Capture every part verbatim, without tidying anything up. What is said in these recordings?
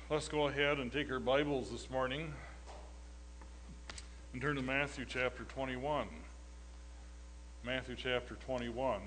Let's go ahead and take our Bibles this morning and turn to Matthew chapter twenty-one. Matthew chapter twenty-one.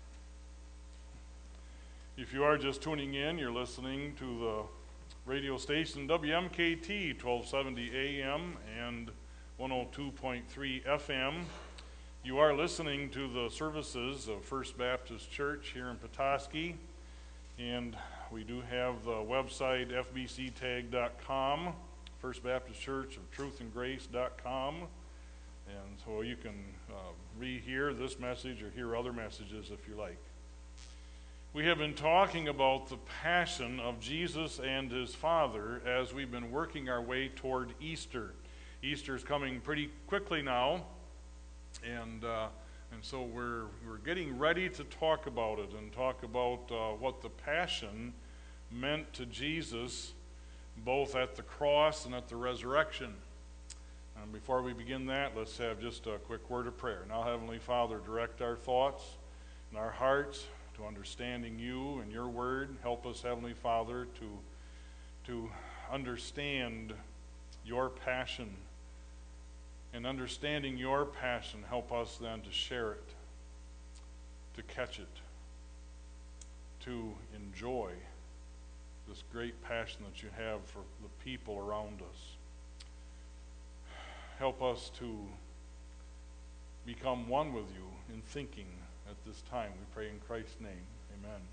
If you are just tuning in, you're listening to the radio station W M K T twelve seventy A M and one oh two point three F M. You are listening to the services of First Baptist Church here in Petoskey, and we do have the website f b c tag dot com, First Baptist Church of Truth and Grace dot com, and so you can uh, rehear this message or hear other messages if you like. We have been talking about the passion of Jesus and his Father as we've been working our way toward Easter. Easter is coming pretty quickly now, and uh, and so we're we're getting ready to talk about it and talk about uh, what the passion meant to Jesus, both at the cross and at the resurrection. And before we begin that, let's have just a quick word of prayer. Now, Heavenly Father, direct our thoughts and our hearts to understanding you and your word. Help us, Heavenly Father, to to understand your passion. And understanding your passion, help us then to share it, to catch it, to enjoy this great passion that you have for the people around us. Help us to become one with you in thinking at this time. We pray in Christ's name. Amen.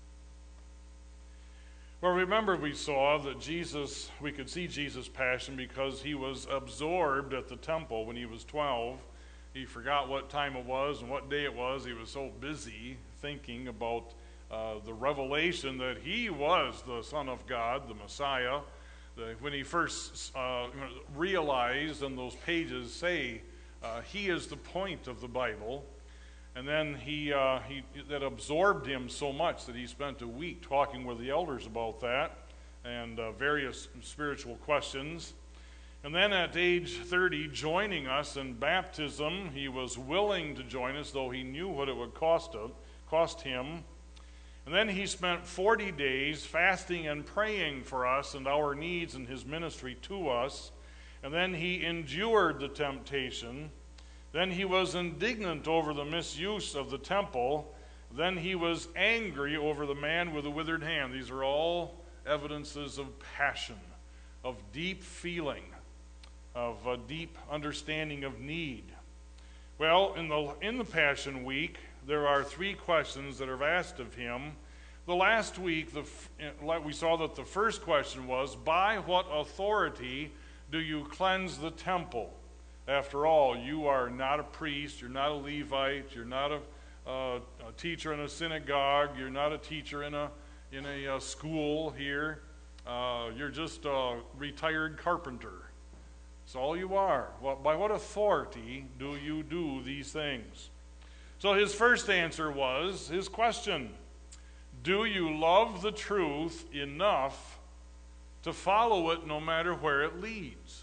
Well, remember we saw that Jesus, we could see Jesus' passion because he was absorbed at the temple when he was twelve. He forgot what time it was and what day it was. He was so busy thinking about uh, the revelation that he was the Son of God, the Messiah. The, when he first uh, realized, and those pages say, uh, he is the point of the Bible. And then he, uh, he that absorbed him so much that he spent a week talking with the elders about that and uh, various spiritual questions. And then at age thirty, joining us in baptism, he was willing to join us, though he knew what it would cost, him, cost him. And then he spent forty days fasting and praying for us and our needs and his ministry to us. And then he endured the temptation. Then he was indignant over the misuse of the temple. Then he was angry over the man with the withered hand. These are all evidences of passion, of deep feeling, of a deep understanding of need. Well, in the in the Passion Week, there are three questions that are asked of him. The last week, the, we saw that the first question was, by what authority do you cleanse the temple? After all, you are not a priest, you're not a Levite, you're not a, uh, a teacher in a synagogue, you're not a teacher in a in a uh, school here. Uh, you're just a retired carpenter. That's all you are. Well, by what authority do you do these things? So his first answer was, his question, do you love the truth enough to follow it no matter where it leads?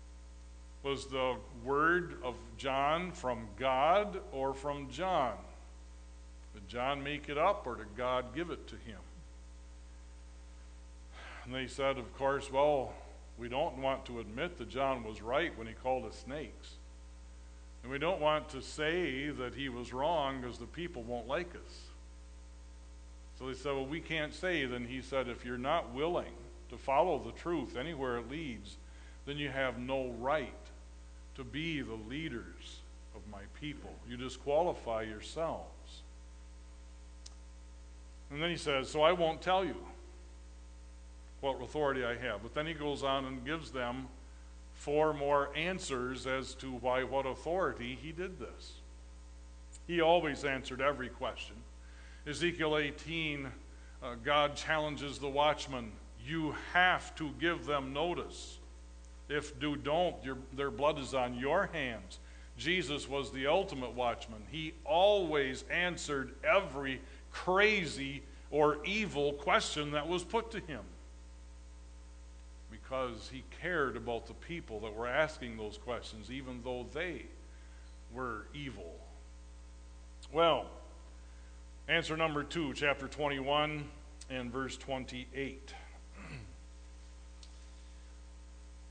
Was the word of John from God or from John? Did John make it up or did God give it to him? And they said, of course, well, we don't want to admit that John was right when he called us snakes. And we don't want to say that he was wrong because the people won't like us. So they said, well, we can't say. Then he said, if you're not willing to follow the truth anywhere it leads, then you have no right to be the leaders of my people. You disqualify yourselves. And then he says, so I won't tell you what authority I have. But then he goes on and gives them four more answers as to by what authority he did this. He always answered every question. Ezekiel eighteen, uh, God challenges the watchman. You have to give them notice. If you don't, your, their blood is on your hands. Jesus was the ultimate watchman. He always answered every crazy or evil question that was put to him because he cared about the people that were asking those questions, even though they were evil. Well, answer number two, chapter twenty-one and verse twenty-eight.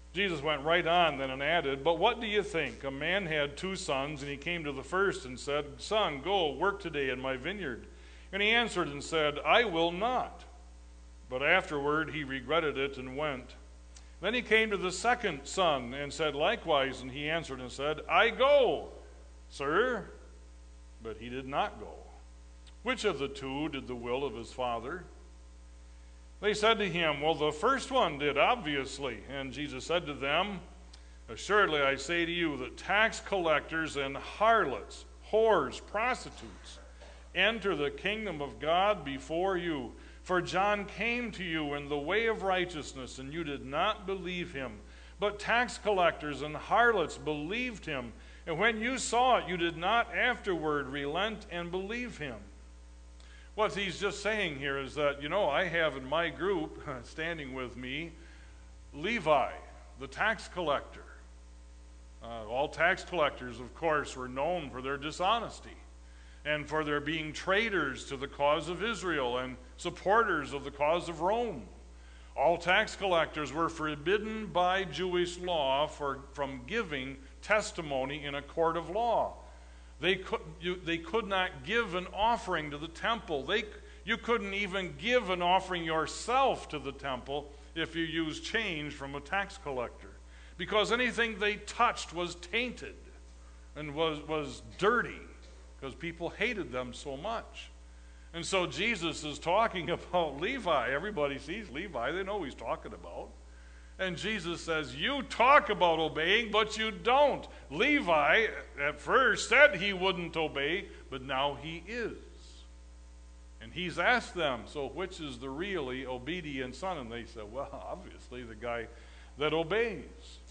Jesus went right on then and added, "But what do you think? A man had two sons, and he came to the first and said, 'Son, go work today in my vineyard.' And he answered and said, 'I will not.' But afterward he regretted it and went. Then he came to the second son and said likewise, and he answered and said, 'I go, sir.' But he did not go. Which of the two did the will of his father?" They said to him, "Well, the first one did, obviously." And Jesus said to them, "Assuredly I say to you that tax collectors and harlots, whores, prostitutes, enter the kingdom of God before you. For John came to you in the way of righteousness, and you did not believe him. But tax collectors and harlots believed him. And when you saw it, you did not afterward relent and believe him." What he's just saying here is that, you know, I have in my group, standing with me, Levi, the tax collector. Uh, all tax collectors, of course, were known for their dishonesty and for their being traitors to the cause of Israel and supporters of the cause of Rome. All tax collectors were forbidden by Jewish law for, from giving testimony in a court of law. They could, you, they could not give an offering to the temple. They, you couldn't even give an offering yourself to the temple if you used change from a tax collector, because anything they touched was tainted and was, was dirty, because people hated them so much. And so Jesus is talking about Levi. Everybody sees Levi. They know who he's talking about. And Jesus says, you talk about obeying, but you don't. Levi at first said he wouldn't obey, but now he is. And he's asked them, so which is the really obedient son? And they said, well, obviously the guy that obeys.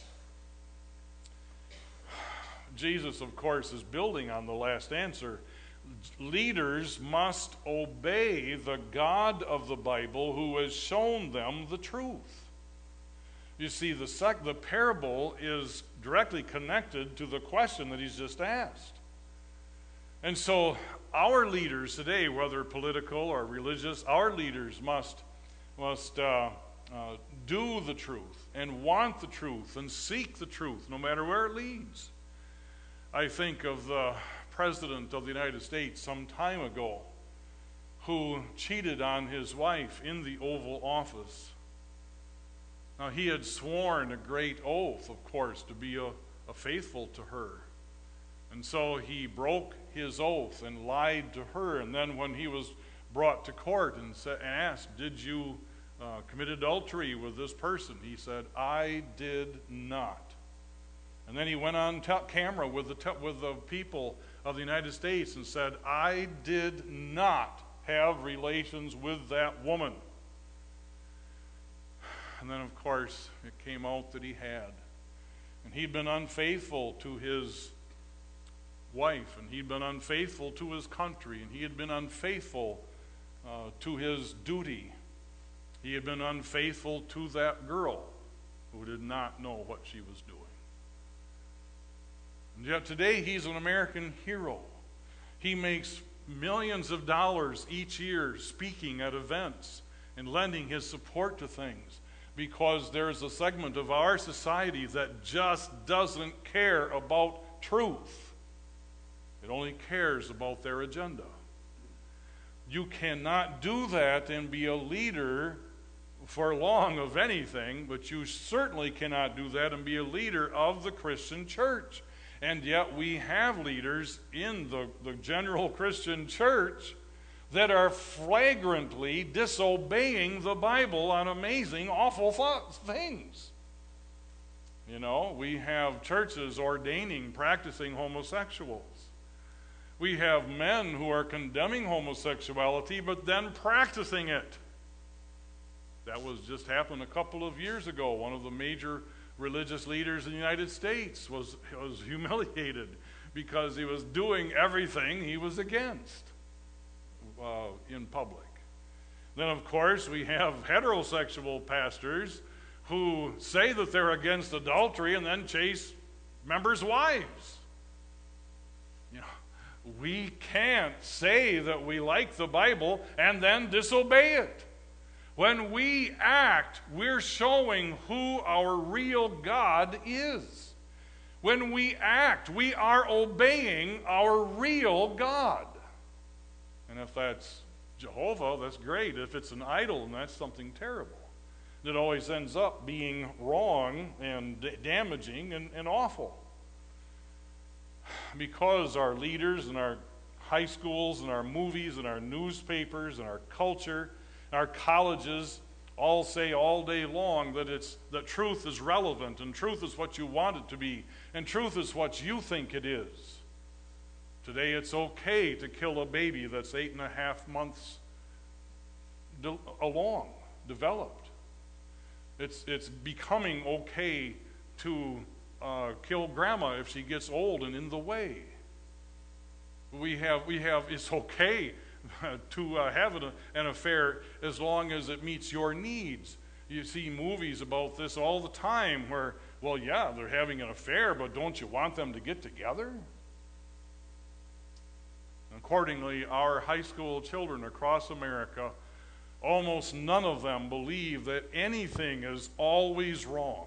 Jesus, of course, is building on the last answer. Leaders must obey the God of the Bible who has shown them the truth. You see, the, sec- the parable is directly connected to the question that he's just asked. And so our leaders today, whether political or religious, our leaders must, must uh, uh, do the truth and want the truth and seek the truth, no matter where it leads. I think of the President of the United States some time ago who cheated on his wife in the Oval Office. Now, he had sworn a great oath, of course, to be a, a faithful to her. And so he broke his oath and lied to her. And then when he was brought to court and, sa- and asked, did you uh, commit adultery with this person? He said, I did not. And then he went on t- camera with the, t- with the people of the United States and said, I did not have relations with that woman. And then, of course, it came out that he had. And he'd been unfaithful to his wife, and he'd been unfaithful to his country, and he had been unfaithful uh, to his duty. He had been unfaithful to that girl who did not know what she was doing. And yet today he's an American hero. He makes millions of dollars each year speaking at events and lending his support to things, because there's a segment of our society that just doesn't care about truth. It only cares about their agenda. You cannot do that and be a leader for long of anything, but you certainly cannot do that and be a leader of the Christian church. And yet we have leaders in the, the general Christian church that are flagrantly disobeying the Bible on amazing, awful th- things. You know, we have churches ordaining practicing homosexuals. We have men who are condemning homosexuality, but then practicing it. That was just happened a couple of years ago. One of the major religious leaders in the United States was, was humiliated because he was doing everything he was against uh, in public. Then, of course, we have heterosexual pastors who say that they're against adultery and then chase members' wives. You know, we can't say that we like the Bible and then disobey it. When we act, we're showing who our real God is. When we act, we are obeying our real God. And if that's Jehovah, that's great. If it's an idol, then that's something terrible. It always ends up being wrong and d- damaging and, and awful. Because our leaders and our high schools and our movies and our newspapers and our culture, our colleges all say all day long that it's that truth is relevant and truth is what you want it to be and truth is what you think it is. Today it's okay to kill a baby that's eight and a half months de- along, developed. It's it's becoming okay to uh, kill grandma if she gets old and in the way. We have we have it's okay to uh, have an, an affair as long as it meets your needs. You see movies about this all the time where, well, yeah, they're having an affair, but don't you want them to get together? Accordingly, our high school children across America, almost none of them believe that anything is always wrong.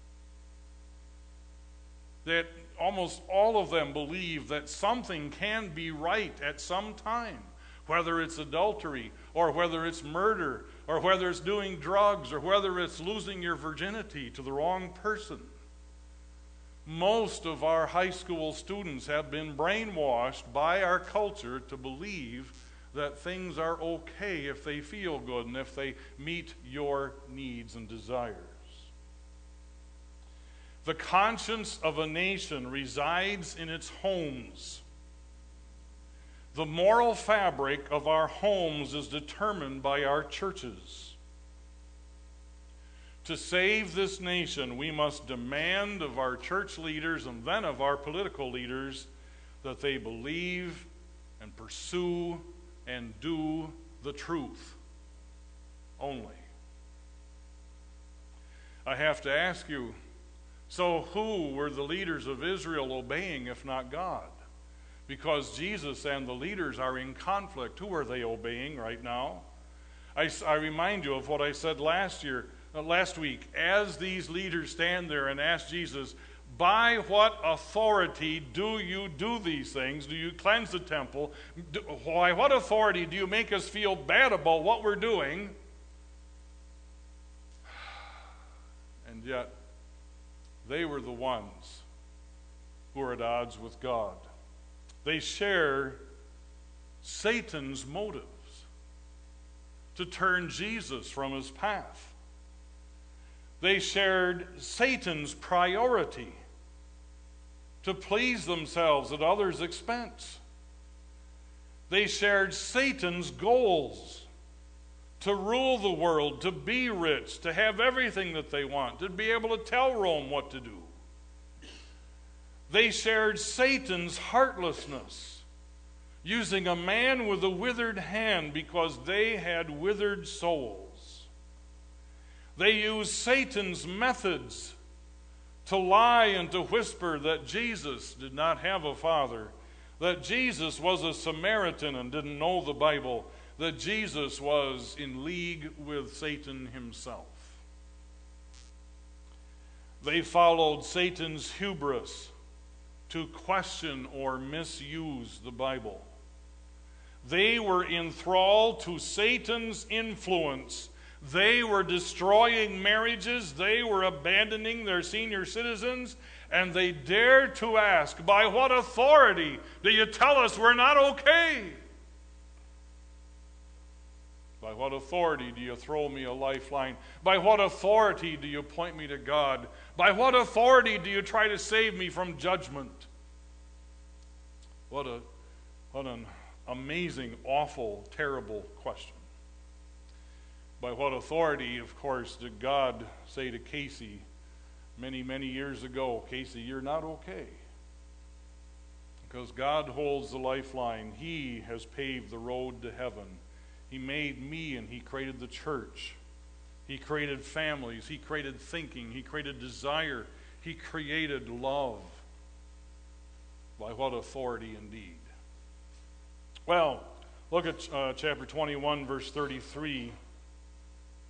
That almost all of them believe that something can be right at some time, whether it's adultery or whether it's murder or whether it's doing drugs or whether it's losing your virginity to the wrong person. Most of our high school students have been brainwashed by our culture to believe that things are okay if they feel good and if they meet your needs and desires. The conscience of a nation resides in its homes. The moral fabric of our homes is determined by our churches. To save this nation, we must demand of our church leaders and then of our political leaders that they believe and pursue and do the truth only. I have to ask you, so who were the leaders of Israel obeying if not God? Because Jesus and the leaders are in conflict. Who are they obeying right now? I, I remind you of what I said last year, uh, last week. As these leaders stand there and ask Jesus, by what authority do you do these things? Do you cleanse the temple? Do, by what authority do you make us feel bad about what we're doing? And yet, they were the ones who were at odds with God. They share Satan's motives to turn Jesus from his path. They shared Satan's priority to please themselves at others' expense. They shared Satan's goals to rule the world, to be rich, to have everything that they want, to be able to tell Rome what to do. They shared Satan's heartlessness, using a man with a withered hand because they had withered souls. They used Satan's methods to lie and to whisper that Jesus did not have a father, that Jesus was a Samaritan and didn't know the Bible, that Jesus was in league with Satan himself. They followed Satan's hubris to question or misuse the Bible. They were enthralled to Satan's influence. They were destroying marriages. They were abandoning their senior citizens. And they dared to ask, by what authority do you tell us we're not okay? By what authority do you throw me a lifeline? By what authority do you point me to God? By what authority do you try to save me from judgment? What a, what an amazing, awful, terrible question. By what authority, of course, did God say to Casey many, many years ago, Casey, you're not okay? Because God holds the lifeline. He has paved the road to heaven. He made me and he created the church. He created families. He created thinking. He created desire. He created love. By what authority indeed? Well, look at uh, chapter twenty-one, verse thirty-three.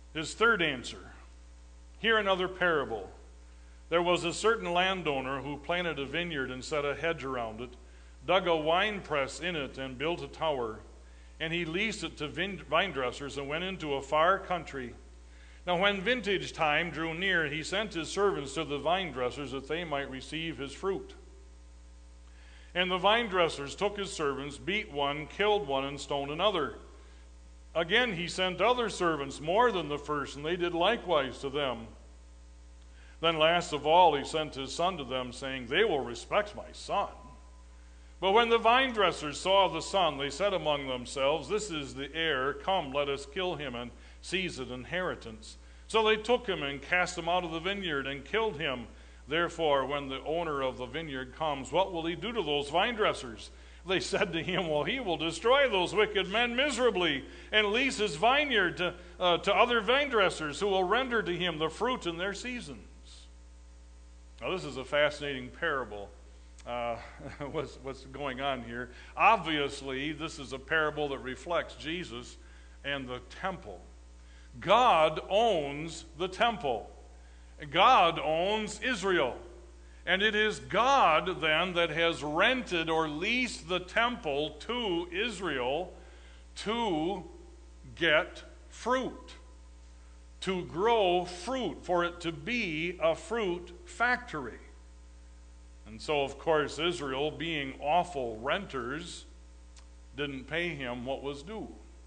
His third answer, hear another parable. There was a certain landowner who planted a vineyard and set a hedge around it, dug a winepress in it, and built a tower. And he leased it to vine dressers and went into a far country. Now when vintage time drew near, he sent his servants to the vine dressers that they might receive his fruit. And the vine dressers took his servants, beat one, killed one, and stoned another. Again he sent other servants, more than the first, and they did likewise to them. Then last of all he sent his son to them, saying, they will respect my son. But when the vine dressers saw the son, they said among themselves, this is the heir, come, let us kill him and seize his inheritance. So they took him and cast him out of the vineyard and killed him. Therefore, when the owner of the vineyard comes, what will he do to those vine dressers? They said to him, well, he will destroy those wicked men miserably and lease his vineyard to, uh, to other vine dressers who will render to him the fruit in their seasons. Now, this is a fascinating parable. Uh, what's, what's going on here? Obviously, this is a parable that reflects Jesus and the temple. God owns the temple. God owns Israel. And it is God then that has rented or leased the temple to Israel to get fruit, to grow fruit, for it to be a fruit factory. And so, of course, Israel, being awful renters, didn't pay him what was due.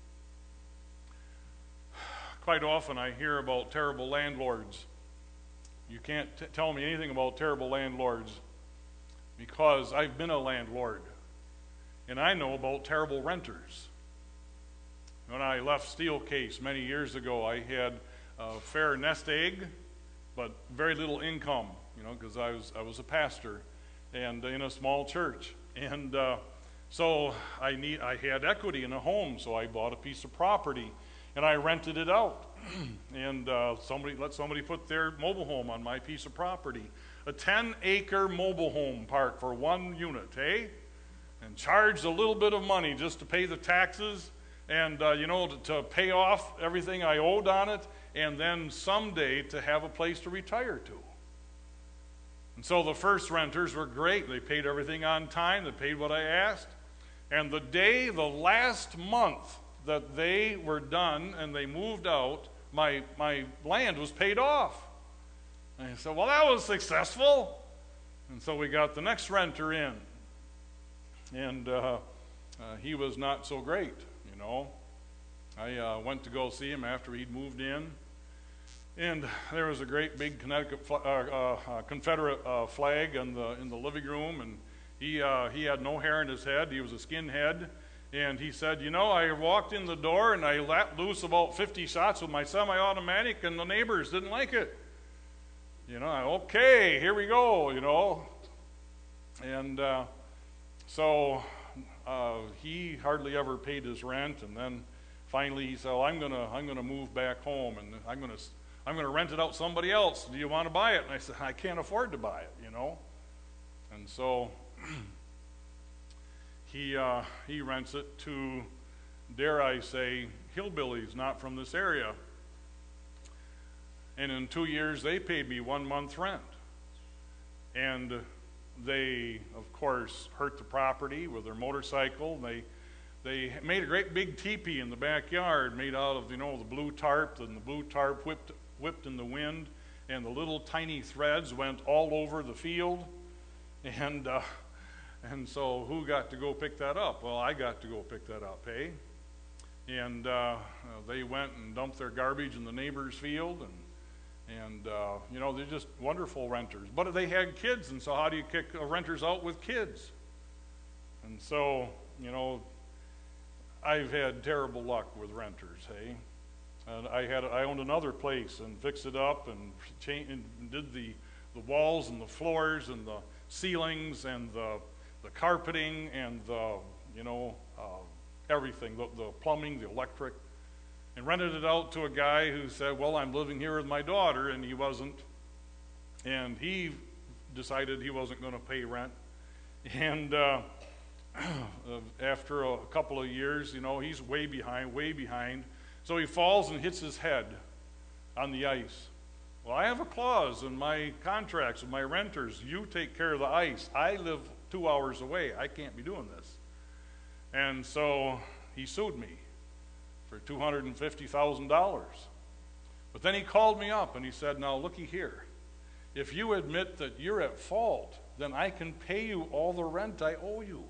Quite often I hear about terrible landlords. You can't t- tell me anything about terrible landlords because I've been a landlord and I know about terrible renters. When I left Steelcase many years ago, I had a fair nest egg, but very little income, you know, because I was I was a pastor and in a small church, and uh, so I need I had equity in a home, so I bought a piece of property and I rented it out. And uh, somebody let somebody put their mobile home on my piece of property. A ten acre mobile home park for one unit, eh? And charged a little bit of money just to pay the taxes and, uh, you know, to, to pay off everything I owed on it, and then someday to have a place to retire to. And so the first renters were great. They paid everything on time. They paid what I asked. And the day, the last month that they were done and they moved out, my my land was paid off. And I said, well, that was successful. And so we got the next renter in. And uh, uh, he was not so great, you know. I uh, went to go see him after he'd moved in. And there was a great big Connecticut fl- uh, uh, uh, Confederate uh, flag in the in the living room. And he uh, he had no hair in his head. He was a skinhead. And he said, you know, I walked in the door and I let loose about fifty shots with my semi-automatic and the neighbors didn't like it. You know, okay, here we go, you know. And uh, so uh, he hardly ever paid his rent, and then finally he said, well, I'm gonna I'm gonna move back home and I'm gonna I'm gonna rent it out to somebody else. Do you want to buy it? And I said, I can't afford to buy it, you know. And so He uh, he rents it to, dare I say, hillbillies not from this area. And in two years, they paid me one month rent. And they, of course, hurt the property with their motorcycle. They they made a great big teepee in the backyard made out of, you know, the blue tarp, and the blue tarp whipped whipped in the wind, and the little tiny threads went all over the field. And uh, And so who got to go pick that up? Well, I got to go pick that up, eh? And uh, they went and dumped their garbage in the neighbor's field, and, and uh, you know, they're just wonderful renters. But they had kids, and so how do you kick renters out with kids? And so, you know, I've had terrible luck with renters, hey? And I had I owned another place and fixed it up and, cha- and did the, the walls and the floors and the ceilings and the the carpeting and the, you know, uh, everything, the, the plumbing, the electric, and rented it out to a guy who said, well, I'm living here with my daughter, and he wasn't. And he decided he wasn't going to pay rent. And uh, after a couple of years, you know, he's way behind, way behind. So he falls and hits his head on the ice. Well, I have a clause in my contracts with my renters. You take care of the ice. I live two hours away. I can't be doing this. And so he sued me for two hundred fifty thousand dollars. But then he called me up and he said, now looky here. If you admit that you're at fault, then I can pay you all the rent I owe you.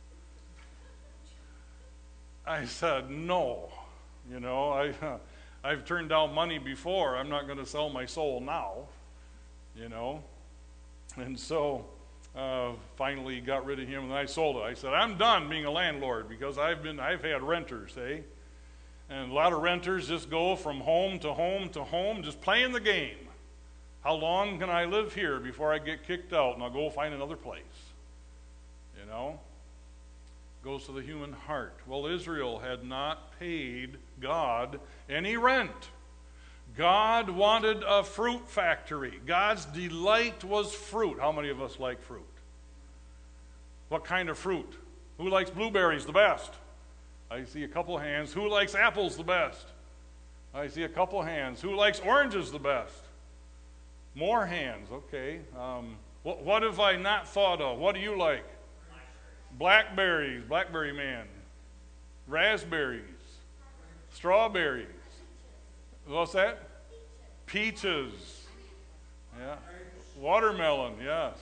I said, no. You know, I, uh, I've turned down money before. I'm not going to sell my soul now. You know. And so uh, finally got rid of him and I sold it. I said, I'm done being a landlord because I've been, I've had renters, eh? And a lot of renters just go from home to home to home, just playing the game. How long can I live here before I get kicked out and I'll go find another place? You know? Goes to the human heart. Well, Israel had not paid God any rent. God wanted a fruit factory. God's delight was fruit. How many of us like fruit? What kind of fruit? Who likes blueberries the best? I see a couple hands. Who likes apples the best? I see a couple hands. Who likes oranges the best? More hands. Okay. Um, what, what have I not thought of? What do you like? Blackberries, blackberry man. Raspberries. Strawberries. What's that? Peaches. Yeah. Watermelon, yes.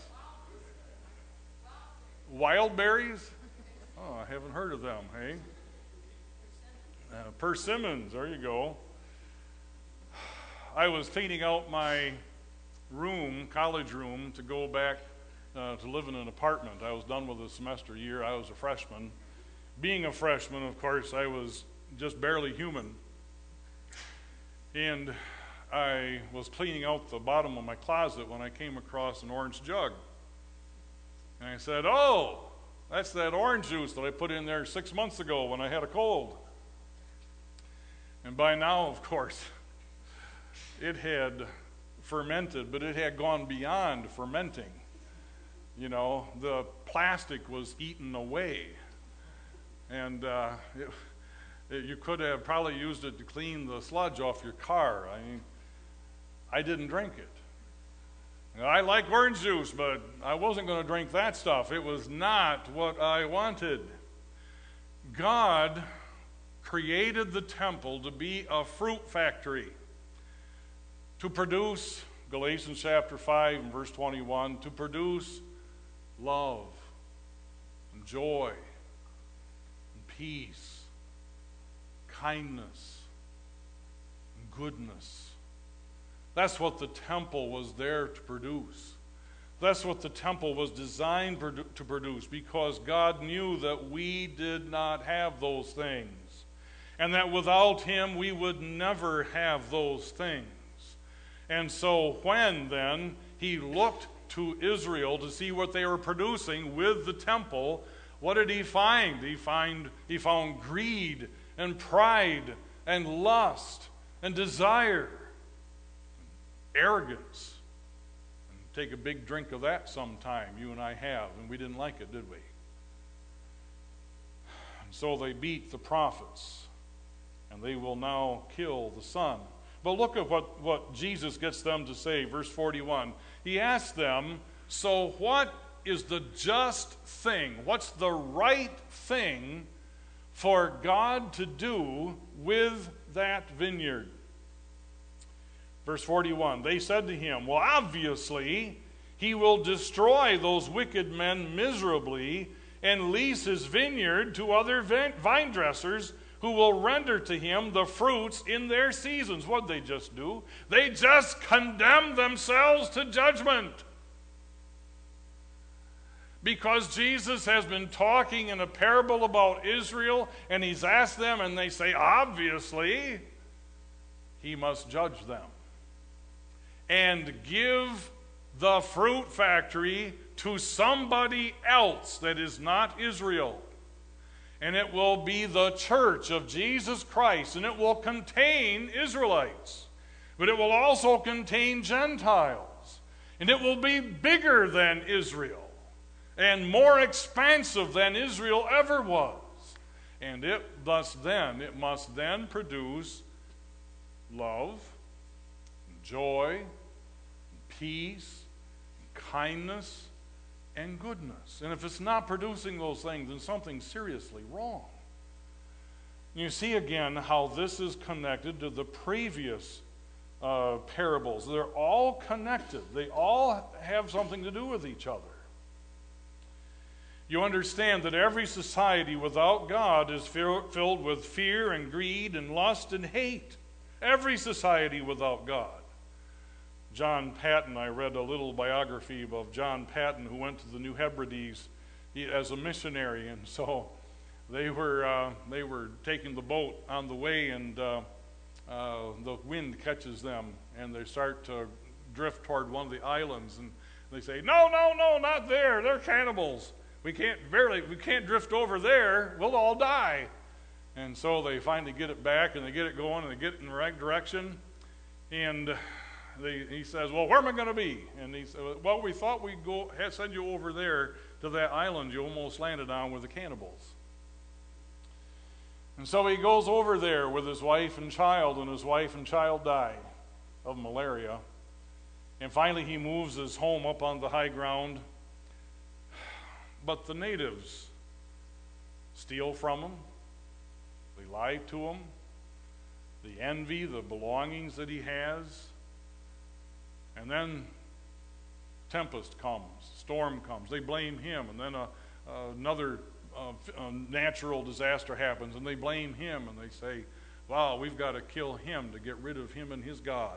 Wild berries? Oh, I haven't heard of them, hey? Uh, persimmons, there you go. I was cleaning out my room, college room, to go back Uh, to live in an apartment. I was done with the semester year. I was a freshman. Being a freshman, of course, I was just barely human. And I was cleaning out the bottom of my closet when I came across an orange jug. And I said, oh, that's that orange juice that I put in there six months ago when I had a cold. And by now, of course, it had fermented, but it had gone beyond fermenting. You know, the plastic was eaten away. And uh, it, it, you could have probably used it to clean the sludge off your car. I mean, I didn't drink it. Now, I like orange juice, but I wasn't going to drink that stuff. It was not what I wanted. God created the temple to be a fruit factory, to produce, Galatians chapter five and verse twenty-one, to produce love and joy and peace, kindness and goodness. That's what the temple was there to produce. That's what the temple was designed to produce, because God knew that we did not have those things, and that without Him we would never have those things. And so when then He looked to Israel to see what they were producing with the temple, what did He find? He find he found greed and pride and lust and desire, and arrogance. And take a big drink of that sometime. You and I have, and we didn't like it, did we? And so they beat the prophets, and they will now kill the Son. But look at what, what Jesus gets them to say, verse forty-one. He asks them, so what is the just thing? What's the right thing for God to do with that vineyard? Verse forty-one, they said to him, well, obviously, He will destroy those wicked men miserably and lease His vineyard to other vine dressers who will render to Him the fruits in their seasons. What'd they just do? They just condemned themselves to judgment. Because Jesus has been talking in a parable about Israel, and He's asked them, and they say, obviously, He must judge them and give the fruit factory to somebody else that is not Israel. And it will be the church of Jesus Christ, and it will contain Israelites, but it will also contain Gentiles, and it will be bigger than Israel and more expansive than Israel ever was. And it thus then, it must then produce love joy, peace, kindness, and goodness. And if it's not producing those things, then something's seriously wrong. You see again how this is connected to the previous uh, parables. They're all connected. They all have something to do with each other. You understand that every society without God is filled with fear and greed and lust and hate. Every society without God. John Paton, I read a little biography of John Paton, who went to the New Hebrides as a missionary, and so they were uh, they were taking the boat on the way, and uh, uh, the wind catches them, and they start to drift toward one of the islands, and they say, "No, no, no, not there! They're cannibals. We can't barely we can't drift over there. We'll all die." And so they finally get it back, and they get it going, and they get in the right direction, and They, he says, "Well, where am I going to be?" And he said, "Well, we thought we'd go send you over there to that island you almost landed on with the cannibals." And so he goes over there with his wife and child, and his wife and child die of malaria. And finally he moves his home up on the high ground. But the natives steal from him. They lie to him. They envy the belongings that he has. And then tempest comes, storm comes. They blame him, and then a, uh, another uh, a natural disaster happens, and they blame him, and they say, "Wow, we've got to kill him to get rid of him and his God."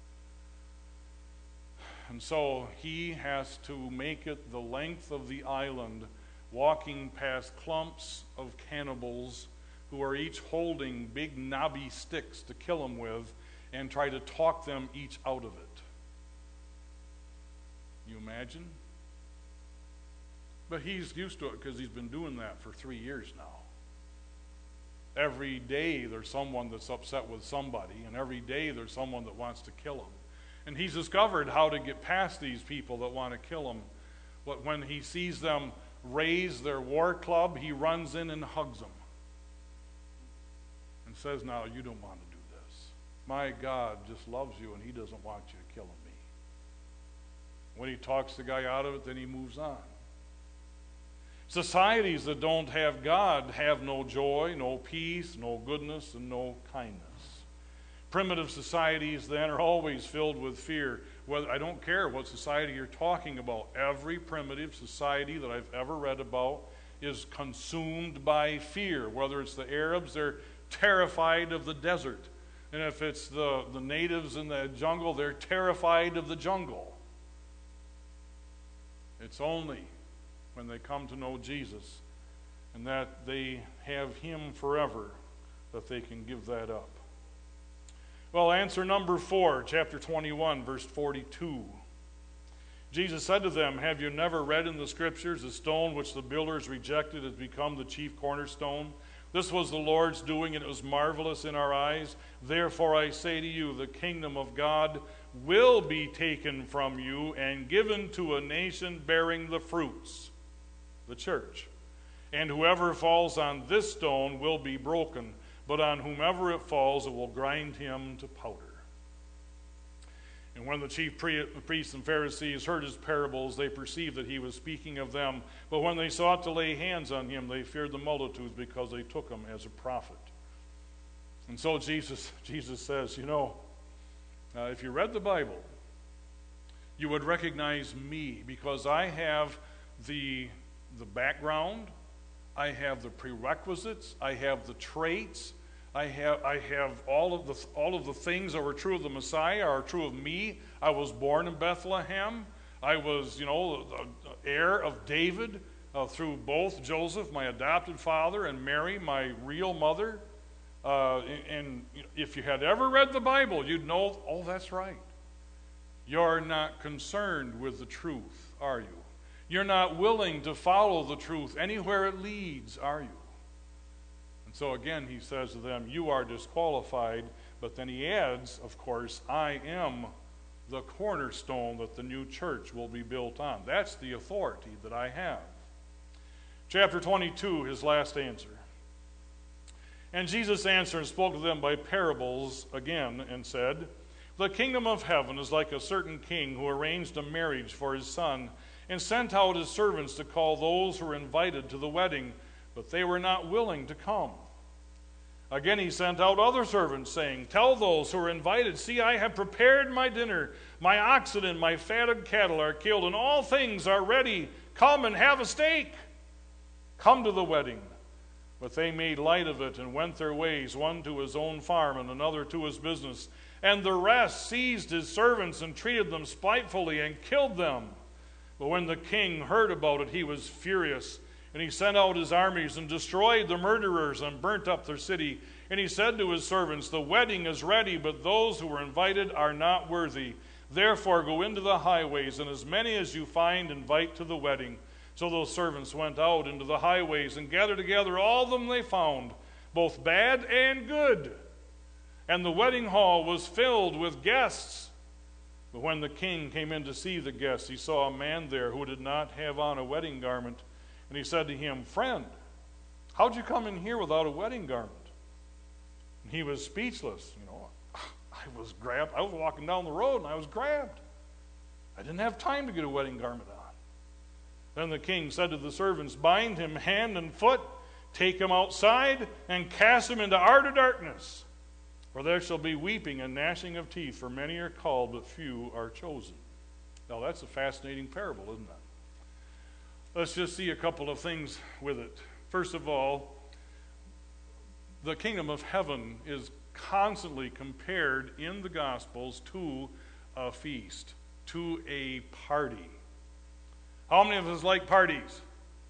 And so he has to make it the length of the island, walking past clumps of cannibals who are each holding big knobby sticks to kill him with, and try to talk them each out of it. You imagine? But he's used to it because he's been doing that for three years now. Every day there's someone that's upset with somebody, and every day there's someone that wants to kill him. And he's discovered how to get past these people that want to kill him. But when he sees them raise their war club, he runs in and hugs them and says, "Now, you don't want to do this. My God just loves you, and he doesn't want you to kill him." When he talks the guy out of it, then he moves on. Societies that don't have God have no joy, no peace, no goodness, and no kindness. Primitive societies then are always filled with fear. Whether, I don't care what society you're talking about. Every primitive society that I've ever read about is consumed by fear. Whether it's the Arabs, they're terrified of the desert. And if it's the, the natives in the jungle, they're terrified of the jungle. It's only when they come to know Jesus and that they have him forever that they can give that up. Well, answer number four, chapter twenty-one, verse forty-two. Jesus said to them, "Have you never read in the Scriptures, the stone which the builders rejected has become the chief cornerstone? This was the Lord's doing, and it was marvelous in our eyes. Therefore I say to you, the kingdom of God will be taken from you and given to a nation bearing the fruits," the church. "And whoever falls on this stone will be broken, but on whomever it falls, it will grind him to powder." And when the chief priests and Pharisees heard his parables, they perceived that he was speaking of them. But when they sought to lay hands on him, they feared the multitudes because they took him as a prophet. And so Jesus, Jesus says, you know, uh, if you read the Bible, you would recognize me because I have the, the background, I have the prerequisites, I have the traits, I have I have all of the all of the things that were true of the Messiah are true of me. I was born in Bethlehem. I was, you know, the, the heir of David uh, through both Joseph, my adopted father, and Mary, my real mother. Uh, and, and if you had ever read the Bible, you'd know, oh, that's right. You're not concerned with the truth, are you? You're not willing to follow the truth anywhere it leads, are you? And so again, he says to them, you are disqualified, but then he adds, of course, I am the cornerstone that the new church will be built on. That's the authority that I have. Chapter twenty-two, his last answer. And Jesus answered and spoke to them by parables again and said, The kingdom of heaven is like a certain king who arranged a marriage for his son and sent out his servants to call those who were invited to the wedding, but they were not willing to come. Again he sent out other servants, saying, Tell those who are invited, see, I have prepared my dinner. My oxen and my fatted cattle are killed, and all things are ready. Come and have a steak. Come to the wedding. But they made light of it and went their ways, one to his own farm and another to his business. And the rest seized his servants and treated them spitefully and killed them. But when the king heard about it, he was furious. And he sent out his armies and destroyed the murderers and burnt up their city. And he said to his servants, The wedding is ready, but those who were invited are not worthy. Therefore go into the highways, and as many as you find, invite to the wedding. So those servants went out into the highways and gathered together all of them they found, both bad and good. And the wedding hall was filled with guests. But when the king came in to see the guests, he saw a man there who did not have on a wedding garment. And he said to him, Friend, how'd you come in here without a wedding garment? And he was speechless. You know, I was grabbed. I was walking down the road and I was grabbed. I didn't have time to get a wedding garment on. Then the king said to the servants, Bind him hand and foot, take him outside, and cast him into outer darkness. For there shall be weeping and gnashing of teeth, for many are called, but few are chosen. Now that's a fascinating parable, isn't it? Let's just see a couple of things with it. First of all, the kingdom of heaven is constantly compared in the Gospels to a feast, to a party. How many of us like parties?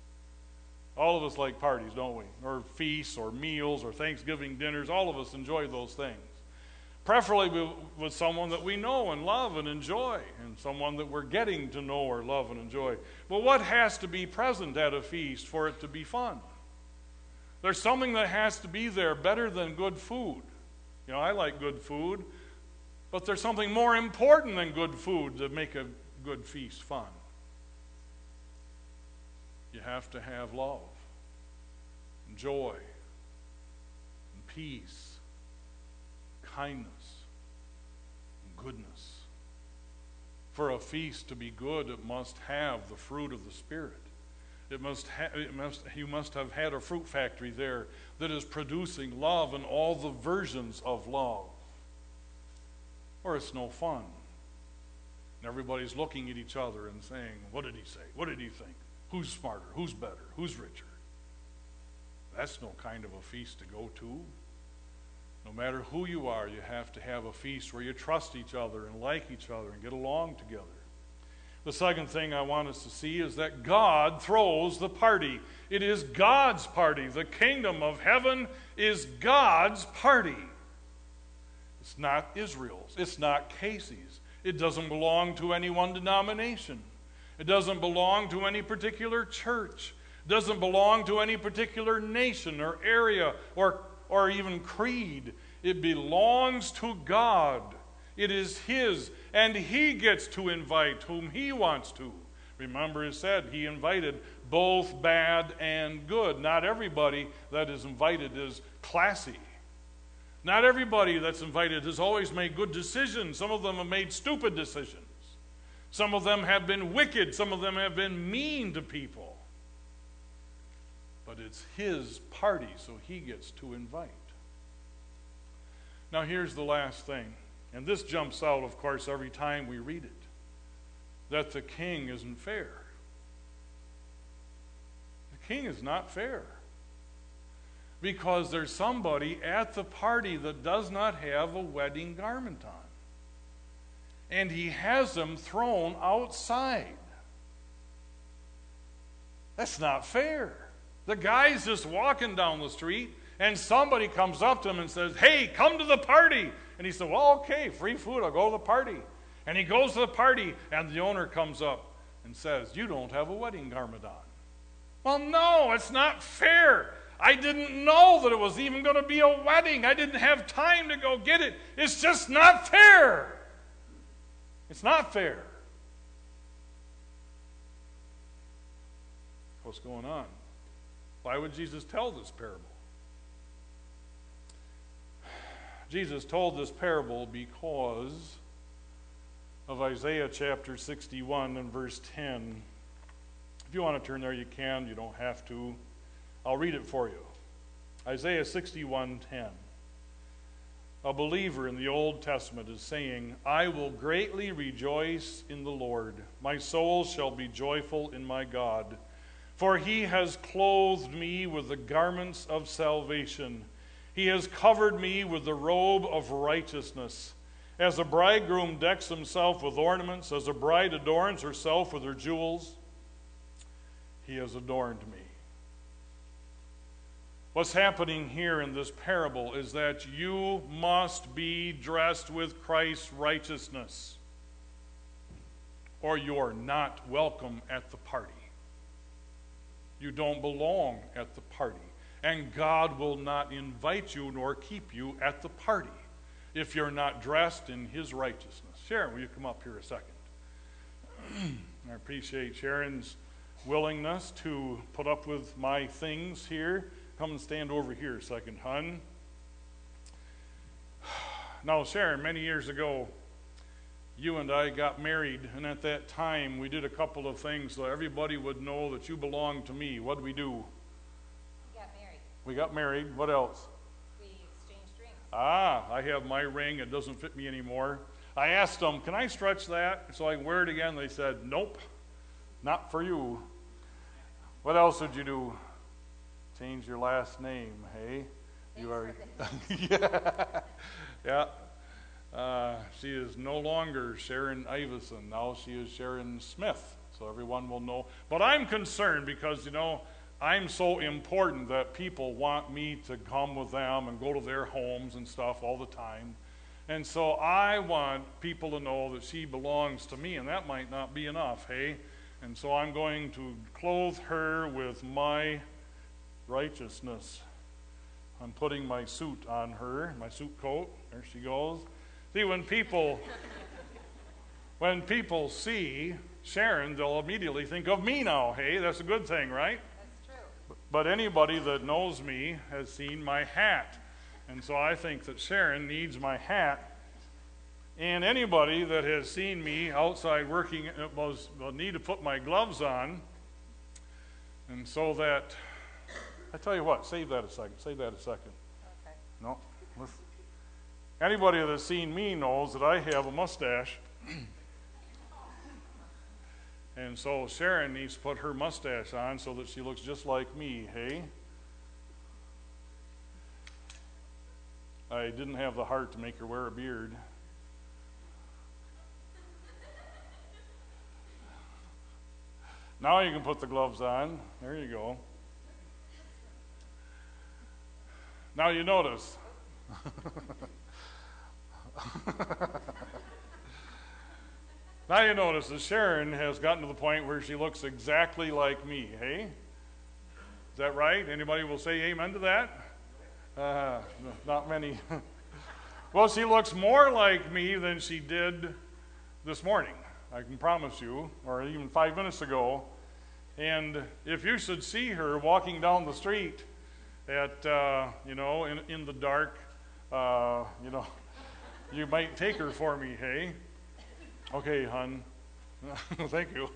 All of us like parties, don't we? Or feasts, or meals, or Thanksgiving dinners. All of us enjoy those things. Preferably with someone that we know and love and enjoy, and someone that we're getting to know or love and enjoy. But what has to be present at a feast for it to be fun? There's something that has to be there better than good food. You know, I like good food, but there's something more important than good food to make a good feast fun. You have to have love, and joy, and peace, kindness, and goodness. For a feast to be good, it must have the fruit of the Spirit. It must ha- it must, you must have had a fruit factory there that is producing love and all the versions of love. Or it's no fun. And everybody's looking at each other and saying, what did he say? What did he think? Who's smarter? Who's better? Who's richer? That's no kind of a feast to go to. No matter who you are, you have to have a feast where you trust each other and like each other and get along together. The second thing I want us to see is that God throws the party. It is God's party. The kingdom of heaven is God's party. It's not Israel's. It's not Casey's. It doesn't belong to any one denomination. It doesn't belong to any particular church. It doesn't belong to any particular nation or area or, or even creed. It belongs to God. It is His, and He gets to invite whom He wants to. Remember, it said He invited both bad and good. Not everybody that is invited is classy. Not everybody that's invited has always made good decisions. Some of them have made stupid decisions. Some of them have been wicked. Some of them have been mean to people. But it's His party, so He gets to invite. Now here's the last thing. And this jumps out, of course, every time we read it. That the king isn't fair. The king is not fair. Because there's somebody at the party that does not have a wedding garment on. And he has them thrown outside. That's not fair. The guy's just walking down the street, and somebody comes up to him and says, hey, come to the party. And he said, well, okay, free food, I'll go to the party. And he goes to the party, and the owner comes up and says, you don't have a wedding garment on. Well, no, it's not fair. I didn't know that it was even going to be a wedding. I didn't have time to go get it. It's just not fair. It's not fair. What's going on? Why would Jesus tell this parable? Jesus told this parable because of Isaiah chapter sixty-one and verse ten. If you want to turn there, you can. You don't have to. I'll read it for you. Isaiah sixty-one ten. A believer in the Old Testament is saying, I will greatly rejoice in the Lord. My soul shall be joyful in my God. For he has clothed me with the garments of salvation. He has covered me with the robe of righteousness. As a bridegroom decks himself with ornaments, as a bride adorns herself with her jewels, he has adorned me. What's happening here in this parable is that you must be dressed with Christ's righteousness, or you're not welcome at the party. You don't belong at the party. And God will not invite you nor keep you at the party if you're not dressed in his righteousness. Sharon, will you come up here a second? I appreciate Sharon's willingness to put up with my things here. Come and stand over here a second, hon. Now, Sharon, many years ago, you and I got married, and at that time, we did a couple of things so everybody would know that you belonged to me. What did we do? We got married. We got married. What else? We exchanged rings. Ah, I have my ring. It doesn't fit me anymore. I asked them, can I stretch that so I can wear it again? They said, nope, not for you. What else did you do? Change your last name, hey? Thanks You are, for yeah, yeah. Uh, she is no longer Sharon Iveson. Now she is Sharon Smith. So everyone will know. But I'm concerned because, you know, I'm so important that people want me to come with them and go to their homes and stuff all the time. And so I want people to know that she belongs to me, and that might not be enough, hey? And so I'm going to clothe her with my righteousness. I'm putting my suit on her, my suit coat. There she goes. See, when people when people see Sharon, they'll immediately think of me now. Hey, that's a good thing, right? That's true. But anybody that knows me has seen my hat. And so I think that Sharon needs my hat. And anybody that has seen me outside working was, will need to put my gloves on. And so that, I tell you what, save that a second, save that a second. Okay. No, let's, anybody that's seen me knows that I have a mustache. And so Sharon needs to put her mustache on so that she looks just like me, hey? I didn't have the heart to make her wear a beard. Now you can put the gloves on. There you go. Now you notice. Now you notice that Sharon has gotten to the point where she looks exactly like me, hey? Is that right? Anybody will say amen to that? Uh, not many. Well, she looks more like me than she did this morning, I can promise you, or even five minutes ago. And if you should see her walking down the street at, uh, you know, in, in the dark, uh, you know, you might take her for me, hey? Okay, hon. Thank you.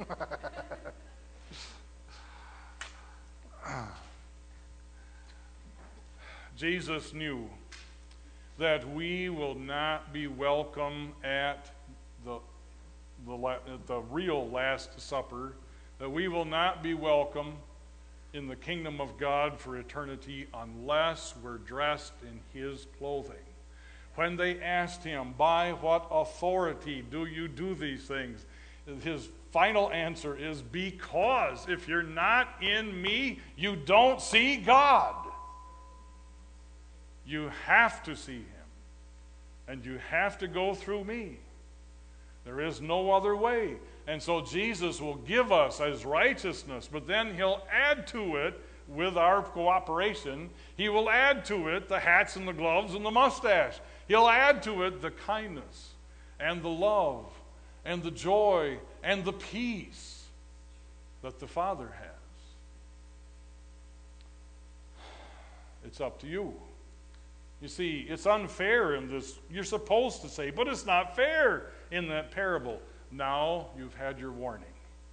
Jesus knew that we will not be welcome at the, the, at the real Last Supper, that we will not be welcome in the kingdom of God for eternity unless we're dressed in his clothing. When they asked him, by what authority do you do these things? His final answer is, because if you're not in me, you don't see God. You have to see him, and you have to go through me. There is no other way. And so Jesus will give us his righteousness, but then he'll add to it, with our cooperation, he will add to it the hats and the gloves and the mustache. He'll add to it the kindness and the love and the joy and the peace that the Father has. It's up to you. You see, it's unfair in this. You're supposed to say, but it's not fair in that parable. Now you've had your warning.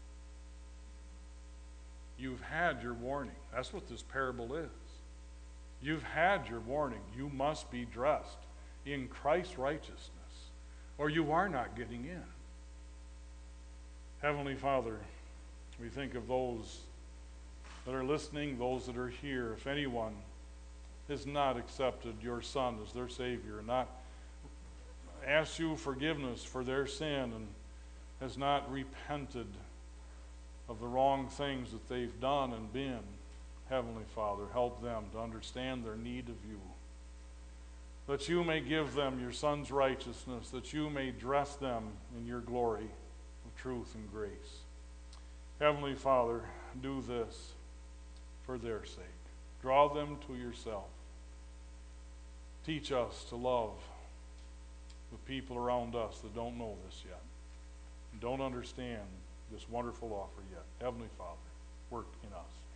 You've had your warning. That's what this parable is. You've had your warning. You must be dressed in Christ's righteousness, or you are not getting in. Heavenly Father, we think of those that are listening, those that are here. If anyone has not accepted your Son as their Savior, not asked you forgiveness for their sin, and has not repented of the wrong things that they've done and been, Heavenly Father, help them to understand their need of you, that you may give them your Son's righteousness, that you may dress them in your glory of truth and grace. Heavenly Father, do this for their sake. Draw them to yourself. Teach us to love the people around us that don't know this yet, and don't understand this wonderful offer yet. Heavenly Father, work in us.